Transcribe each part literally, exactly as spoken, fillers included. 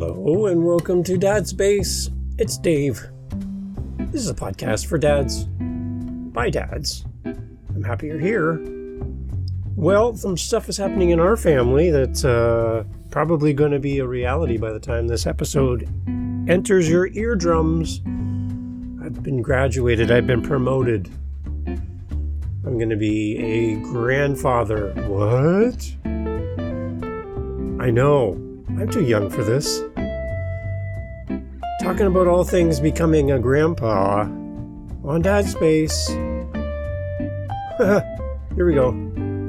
Hello and welcome to Dad's Base. It's Dave. This is a podcast for dads, by dads. I'm happy you're here. Well, some stuff is happening in our family that's uh, probably going to be a reality by the time this episode enters your eardrums. I've been graduated. I've been promoted. I'm going to be a grandfather. What? I know. I'm too young for this. Talking about all things becoming a grandpa on Dad's Space. Here we go.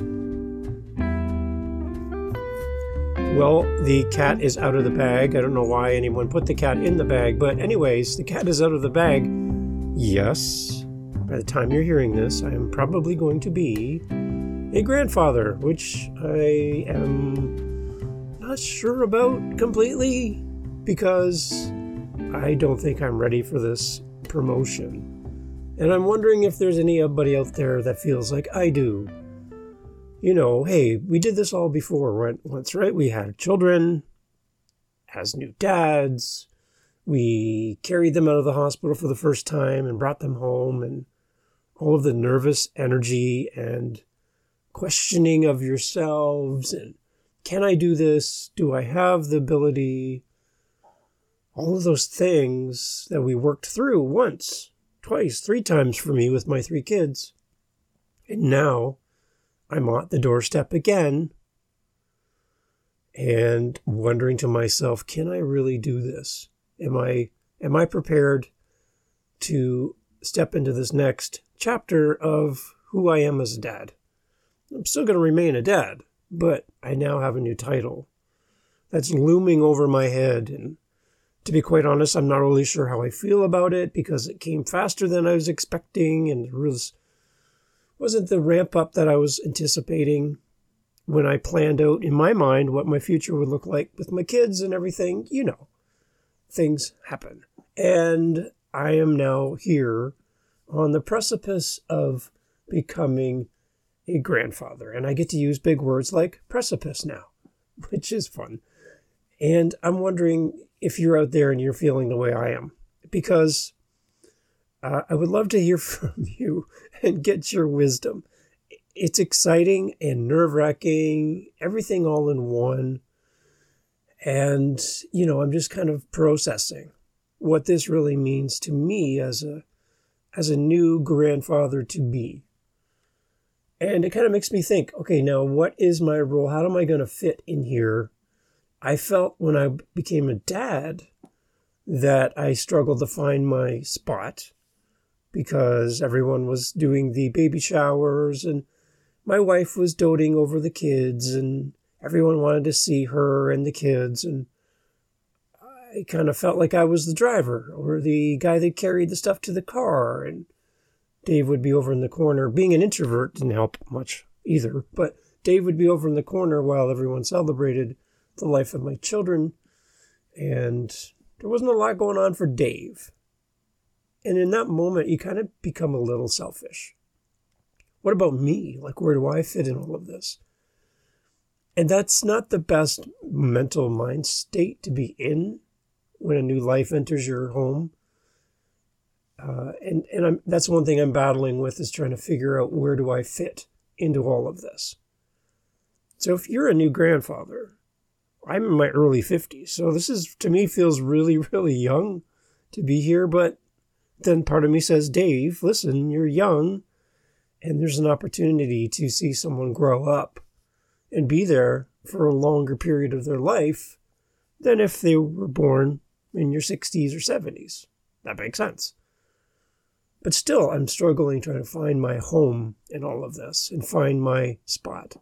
Well, the cat is out of the bag. I don't know why anyone put the cat in the bag, but anyways, the cat is out of the bag. Yes, by the time you're hearing this, I am probably going to be a grandfather, which I am not sure about completely because I don't think I'm ready for this promotion. And I'm wondering if there's anybody out there that feels like I do. You know, hey, we did this all before once, right? We had children as new dads. We carried them out of the hospital for the first time and brought them home, and all of the nervous energy and questioning of yourselves and can I do this? Do I have the ability? All of those things that we worked through once, twice, three times for me with my three kids. And now I'm at the doorstep again and wondering to myself, can I really do this? Am I, am I prepared to step into this next chapter of who I am as a dad? I'm still going to remain a dad, but I now have a new title that's looming over my head. And to be quite honest, I'm not really sure how I feel about it because it came faster than I was expecting and it was, wasn't the ramp up that I was anticipating when I planned out in my mind what my future would look like with my kids and everything. You know, things happen. And I am now here on the precipice of becoming a grandfather. And I get to use big words like precipice now, which is fun. And I'm wondering if you're out there and you're feeling the way I am, because uh, I would love to hear from you and get your wisdom. It's exciting and nerve-wracking, everything all in one. And, you know, I'm just kind of processing what this really means to me as a, as a new grandfather to be. And it kind of makes me think, okay, now what is my role? How am I going to fit in here? I felt when I became a dad that I struggled to find my spot because everyone was doing the baby showers and my wife was doting over the kids and everyone wanted to see her and the kids. And I kind of felt like I was the driver or the guy that carried the stuff to the car, and Dave would be over in the corner. Being an introvert didn't help much either, but Dave would be over in the corner while everyone celebrated the life of my children, and there wasn't a lot going on for Dave. And in that moment, you kind of become a little selfish. What about me? Like, where do I fit in all of this? And that's not the best mental mind state to be in when a new life enters your home. Uh, and and I'm, that's one thing I'm battling with, is trying to figure out where do I fit into all of this. So if you're a new grandfather, I'm in my early fifties, so this is, to me, feels really, really young to be here. But then part of me says, Dave, listen, you're young, and there's an opportunity to see someone grow up and be there for a longer period of their life than if they were born in your sixties or seventies. That makes sense. But still, I'm struggling trying to find my home in all of this and find my spot.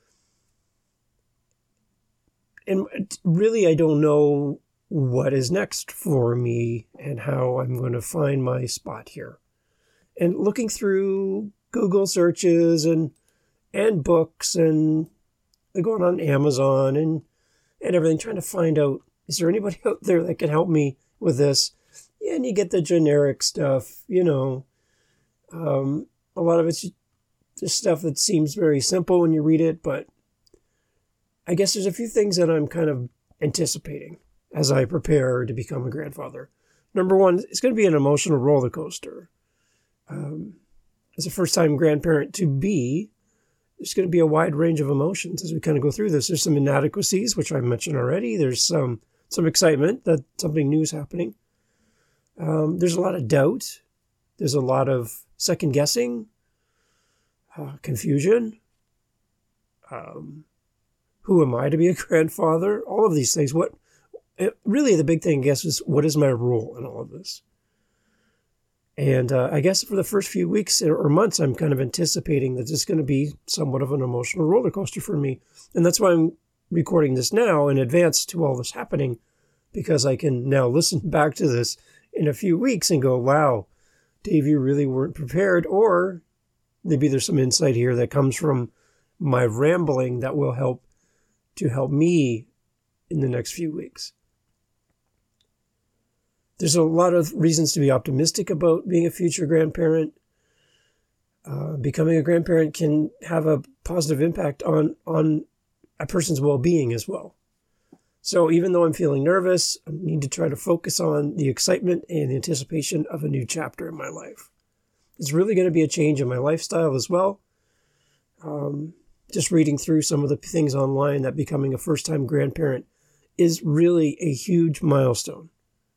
And really, I don't know what is next for me and how I'm going to find my spot here. And looking through Google searches and and books and going on Amazon and, and everything, trying to find out, is there anybody out there that can help me with this? Yeah, and you get the generic stuff, you know. Um, a lot of it's just stuff that seems very simple when you read it, but I guess there's a few things that I'm kind of anticipating as I prepare to become a grandfather. Number one, it's going to be an emotional roller coaster. Um, as a first-time grandparent to be, there's going to be a wide range of emotions as we kind of go through this. There's some inadequacies, which I mentioned already. There's some some excitement that something new is happening. Um, there's a lot of doubt. There's a lot of second-guessing, uh, confusion. Um, who am I to be a grandfather? All of these things. What it, really the big thing, I guess, is what is my role in all of this? And uh, I guess for the first few weeks or months, I'm kind of anticipating that it's going to be somewhat of an emotional roller coaster for me. And that's why I'm recording this now in advance to all this happening, because I can now listen back to this in a few weeks and go, wow, Dave, you really weren't prepared. Or maybe there's some insight here that comes from my rambling that will help to help me in the next few weeks. There's a lot of reasons to be optimistic about being a future grandparent. Uh, becoming a grandparent can have a positive impact on, on a person's well-being as well. So even though I'm feeling nervous, I need to try to focus on the excitement and the anticipation of a new chapter in my life. It's really going to be a change in my lifestyle as well. Um, just reading through some of the things online that becoming a first-time grandparent is really a huge milestone.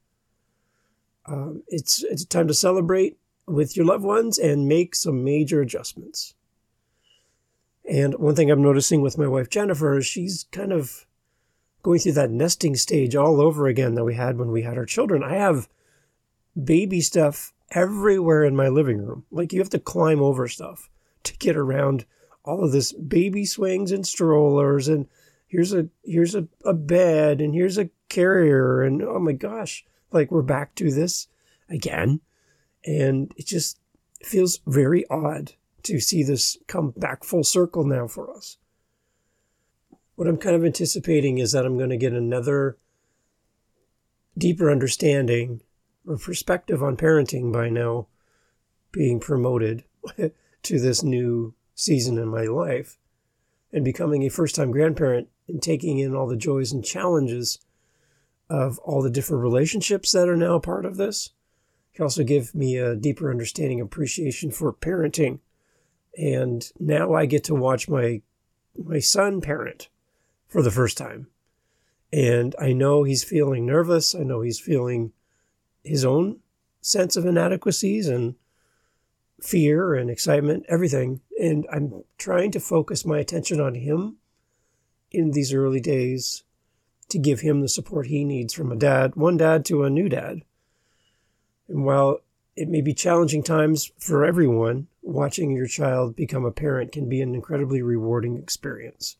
Um, it's it's time to celebrate with your loved ones and make some major adjustments. And one thing I'm noticing with my wife, Jennifer, is she's kind of going through that nesting stage all over again that we had when we had our children. I have baby stuff everywhere in my living room. Like, you have to climb over stuff to get around all of this baby swings and strollers. And here's a, here's a, a bed, and here's a carrier. And oh my gosh, like, we're back to this again. And it just feels very odd to see this come back full circle now for us. What I'm kind of anticipating is that I'm going to get another deeper understanding or perspective on parenting by now being promoted to this new season in my life, and becoming a first-time grandparent and taking in all the joys and challenges of all the different relationships that are now a part of this. It can also give me a deeper understanding, appreciation for parenting. And now I get to watch my my son parent for the first time. And I know he's feeling nervous. I know he's feeling his own sense of inadequacies and fear and excitement, everything. And I'm trying to focus my attention on him in these early days to give him the support he needs from a dad, one dad to a new dad. And while it may be challenging times for everyone, watching your child become a parent can be an incredibly rewarding experience.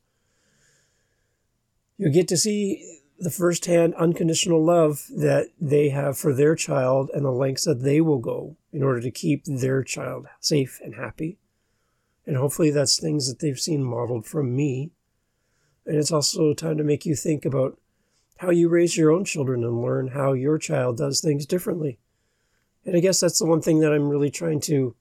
You get to see the firsthand unconditional love that they have for their child and the lengths that they will go in order to keep their child safe and happy. And hopefully that's things that they've seen modeled from me. And it's also time to make you think about how you raise your own children and learn how your child does things differently. And I guess that's the one thing that I'm really trying to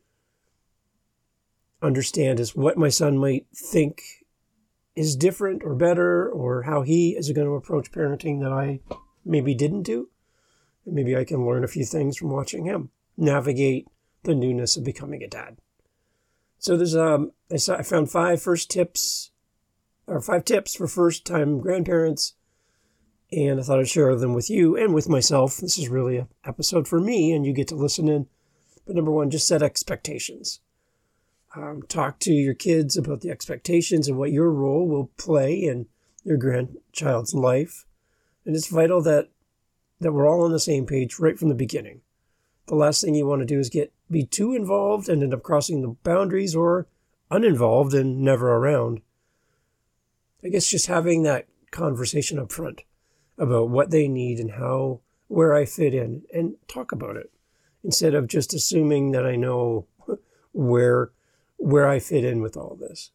understand is what my son might think is different or better, or how he is going to approach parenting that I maybe didn't do. And maybe I can learn a few things from watching him navigate the newness of becoming a dad. So there's um I saw I found five first tips or five tips for first-time grandparents, and I thought I'd share them with you and with myself. This is really an episode for me, and you get to listen in. But number one, just set expectations. Um, talk to your kids about the expectations and what your role will play in your grandchild's life. And it's vital that that we're all on the same page right from the beginning. The last thing you want to do is get be too involved and end up crossing the boundaries, or uninvolved and never around. I guess just having that conversation up front about what they need and how, where I fit in, and talk about it instead of just assuming that I know where where I fit in with all this.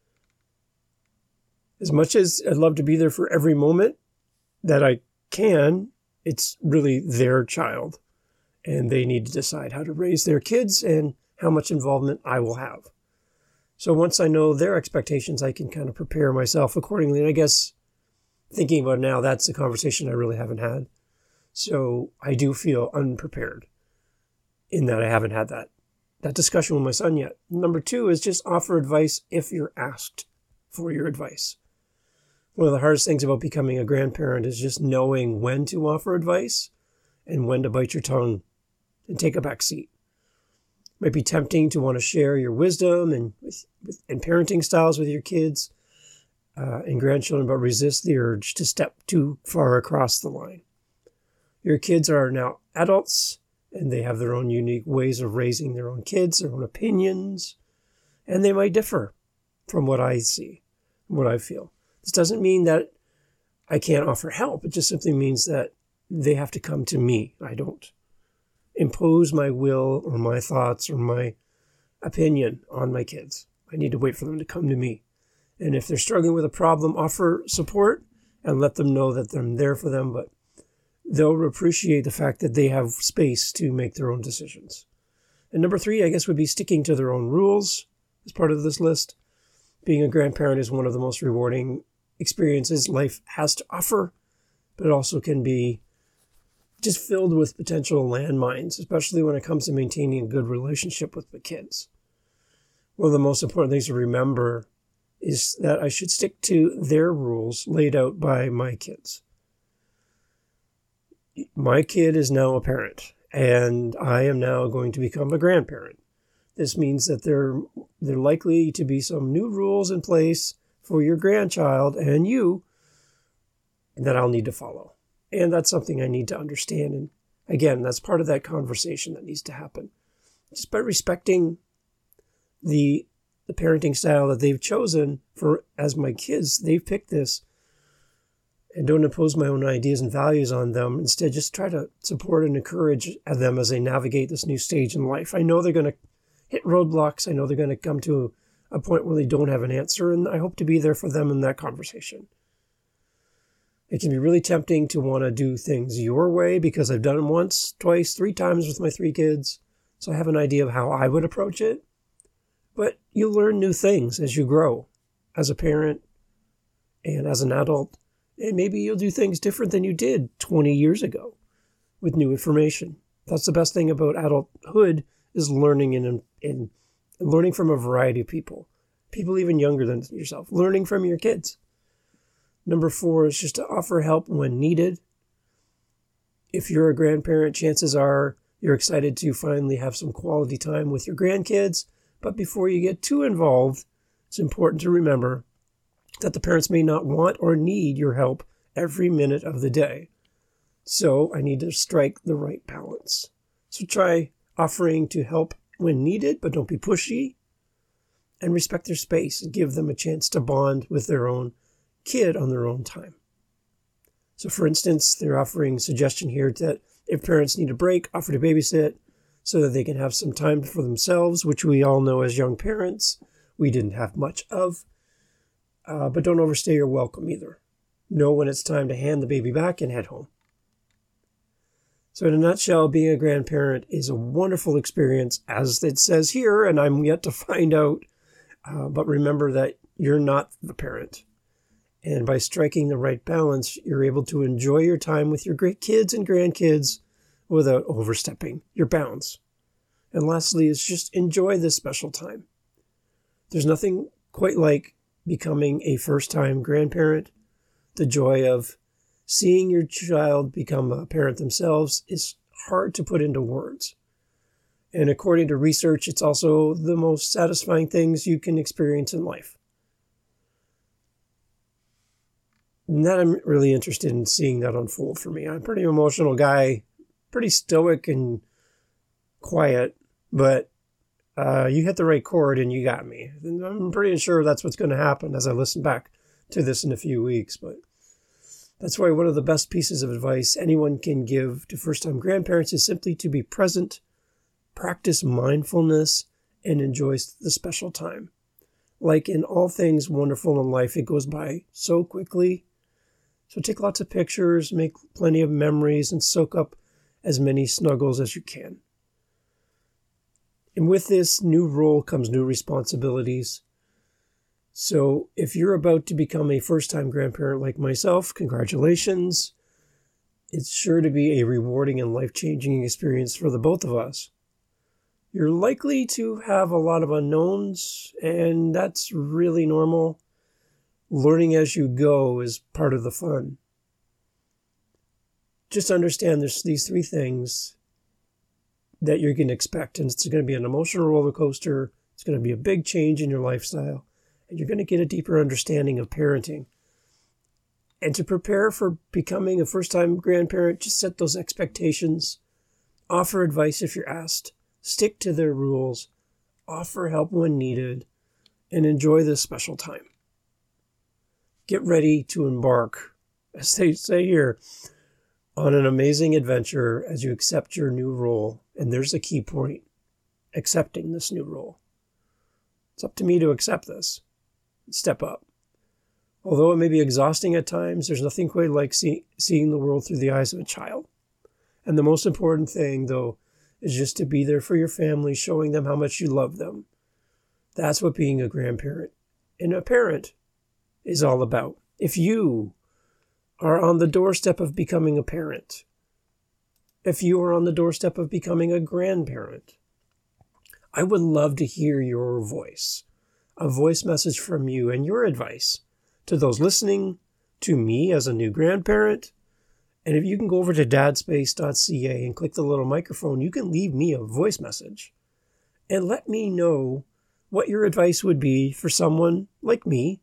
As much as I'd love to be there for every moment that I can, it's really their child, and they need to decide how to raise their kids and how much involvement I will have. So once I know their expectations, I can kind of prepare myself accordingly. And I guess thinking about it now, that's a conversation I really haven't had. So I do feel unprepared in that I haven't had that, that discussion with my son yet. Number two is just offer advice if you're asked for your advice. One of the hardest things about becoming a grandparent is just knowing when to offer advice and when to bite your tongue and take a back seat. It might be tempting to want to share your wisdom and, and parenting styles with your kids uh, and grandchildren, but resist the urge to step too far across the line. Your kids are now adults, and they have their own unique ways of raising their own kids, their own opinions, and they might differ from what I see, what I feel. This doesn't mean that I can't offer help. It just simply means that they have to come to me. I don't impose my will or my thoughts or my opinion on my kids. I need to wait for them to come to me. And if they're struggling with a problem, offer support and let them know that I'm there for them, but they'll appreciate the fact that they have space to make their own decisions. And number three, I guess, would be sticking to their own rules as part of this list. Being a grandparent is one of the most rewarding experiences life has to offer, but it also can be just filled with potential landmines, especially when it comes to maintaining a good relationship with the kids. One of the most important things to remember is that I should stick to their rules laid out by my kids. My kid is now a parent, and I am now going to become a grandparent. This means that there, there are likely to be some new rules in place for your grandchild and you that I'll need to follow. And that's something I need to understand. And again, that's part of that conversation that needs to happen. Just by respecting the, the parenting style that they've chosen for as my kids, they've picked this, and don't impose my own ideas and values on them. Instead, just try to support and encourage them as they navigate this new stage in life. I know they're going to hit roadblocks. I know they're going to come to a point where they don't have an answer, and I hope to be there for them in that conversation. It can be really tempting to want to do things your way because I've done them once, twice, three times with my three kids, so I have an idea of how I would approach it. But you learn new things as you grow as a parent and as an adult, and maybe you'll do things different than you did twenty years ago with new information. That's the best thing about adulthood, is learning in, in learning from a variety of people, people even younger than yourself, learning from your kids. Number four is just to offer help when needed. If you're a grandparent, chances are you're excited to finally have some quality time with your grandkids. But before you get too involved, it's important to remember that the parents may not want or need your help every minute of the day. So I need to strike the right balance. So try offering to help when needed, but don't be pushy, and respect their space and give them a chance to bond with their own kid on their own time. So for instance, they're offering suggestion here that if parents need a break, offer to babysit so that they can have some time for themselves, which we all know as young parents we didn't have much of. Uh, but don't overstay your welcome either. Know when it's time to hand the baby back and head home. So in a nutshell, being a grandparent is a wonderful experience, as it says here, and I'm yet to find out. Uh, but remember that you're not the parent. And by striking the right balance, you're able to enjoy your time with your great kids and grandkids without overstepping your bounds. And lastly, is just enjoy this special time. There's nothing quite like becoming a first-time grandparent. The joy of seeing your child become a parent themselves is hard to put into words. And according to research, it's also the most satisfying things you can experience in life. And that I'm really interested in seeing that unfold for me. I'm a pretty emotional guy, pretty stoic and quiet, but uh, you hit the right chord and you got me. And I'm pretty sure that's what's going to happen as I listen back to this in a few weeks. But that's why one of the best pieces of advice anyone can give to first-time grandparents is simply to be present, practice mindfulness, and enjoy the special time. Like in all things wonderful in life, it goes by so quickly. So take lots of pictures, make plenty of memories, and soak up as many snuggles as you can. And with this new role comes new responsibilities. So if you're about to become a first-time grandparent like myself, congratulations. It's sure to be a rewarding and life-changing experience for the both of us. You're likely to have a lot of unknowns, and that's really normal. Learning as you go is part of the fun. Just understand there's these three things that you're going to expect, and it's going to be an emotional roller coaster. It's going to be a big change in your lifestyle, and you're going to get a deeper understanding of parenting. And to prepare for becoming a first-time grandparent, just set those expectations. Offer advice if you're asked. Stick to their rules. Offer help when needed. And enjoy this special time. Get ready to embark, as they say here, on an amazing adventure as you accept your new role. And there's a key point. Accepting this new role. It's up to me to accept this. Step up. Although it may be exhausting at times, there's nothing quite like see, seeing the world through the eyes of a child. And the most important thing, though, is just to be there for your family, showing them how much you love them. That's what being a grandparent and a parent is all about. If you are on the doorstep of becoming a parent, if you are on the doorstep of becoming a grandparent, I would love to hear your voice, a voice message from you and your advice to those listening, to me as a new grandparent. And if you can go over to dadspace dot c a and click the little microphone, you can leave me a voice message and let me know what your advice would be for someone like me,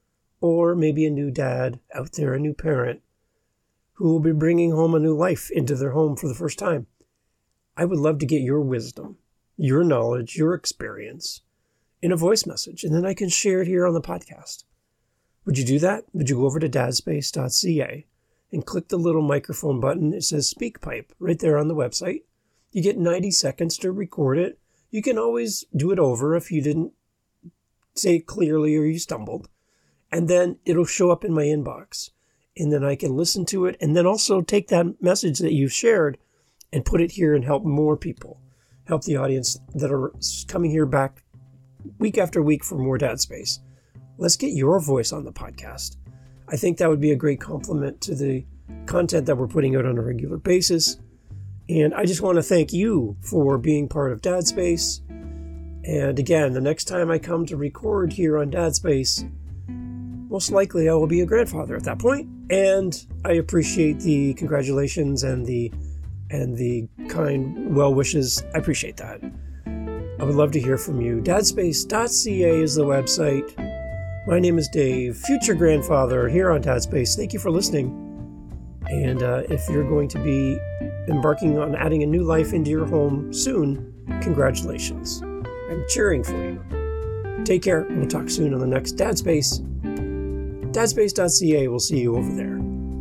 or maybe a new dad out there, a new parent, who will be bringing home a new life into their home for the first time. I would love to get your wisdom, your knowledge, your experience in a voice message, and then I can share it here on the podcast. Would you do that? Would you go over to dadspace dot c a and click the little microphone button? It says SpeakPipe right there on the website. You get ninety seconds to record it. You can always do it over if you didn't say it clearly or you stumbled. And then it'll show up in my inbox. And then I can listen to it and then also take that message that you've shared and put it here and help more people. Help the audience that are coming here back week after week for more Dad Space. Let's get your voice on the podcast. I think that would be a great compliment to the content that we're putting out on a regular basis. And I just want to thank you for being part of Dad Space. And again, the next time I come to record here on Dad Space, most likely I will be a grandfather at that point. And I appreciate the congratulations and the and the kind well wishes. I appreciate that. I would love to hear from you. dadspace dot c a is the website. My name is Dave, future grandfather here on Dad Space. Thank you for listening. And uh, if you're going to be embarking on adding a new life into your home soon, congratulations. I'm cheering for you. Take care, and we'll talk soon on the next Dad Space. dadspace dot c a, we'll see you over there.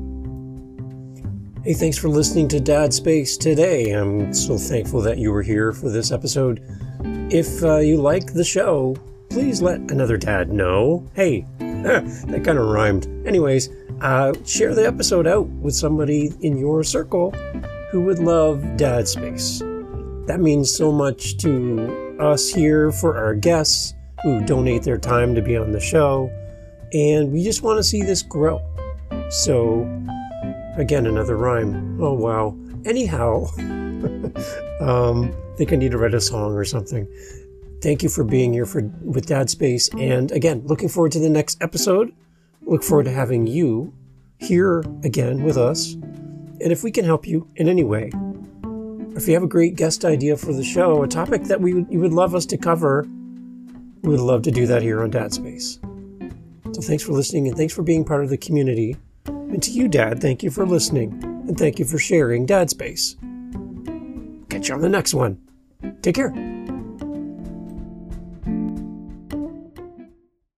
Hey, thanks for listening to Dad Space today. I'm so thankful that you were here for this episode. If uh, you like the show, please let another dad know. Hey, that kind of rhymed. Anyways, uh, share the episode out with somebody in your circle who would love Dad Space. That means so much to us here for our guests who donate their time to be on the show. And we just want to see this grow. So, again, another rhyme. Oh, wow. Anyhow, um, I think I need to write a song or something. Thank you for being here for with Dad Space. And again, looking forward to the next episode. Look forward to having you here again with us. And if we can help you in any way, if you have a great guest idea for the show, a topic that we would, you would love us to cover, we would love to do that here on Dad Space. So thanks for listening and thanks for being part of the community. And to you, Dad, thank you for listening. And thank you for sharing Dad Space. Catch you on the next one. Take care.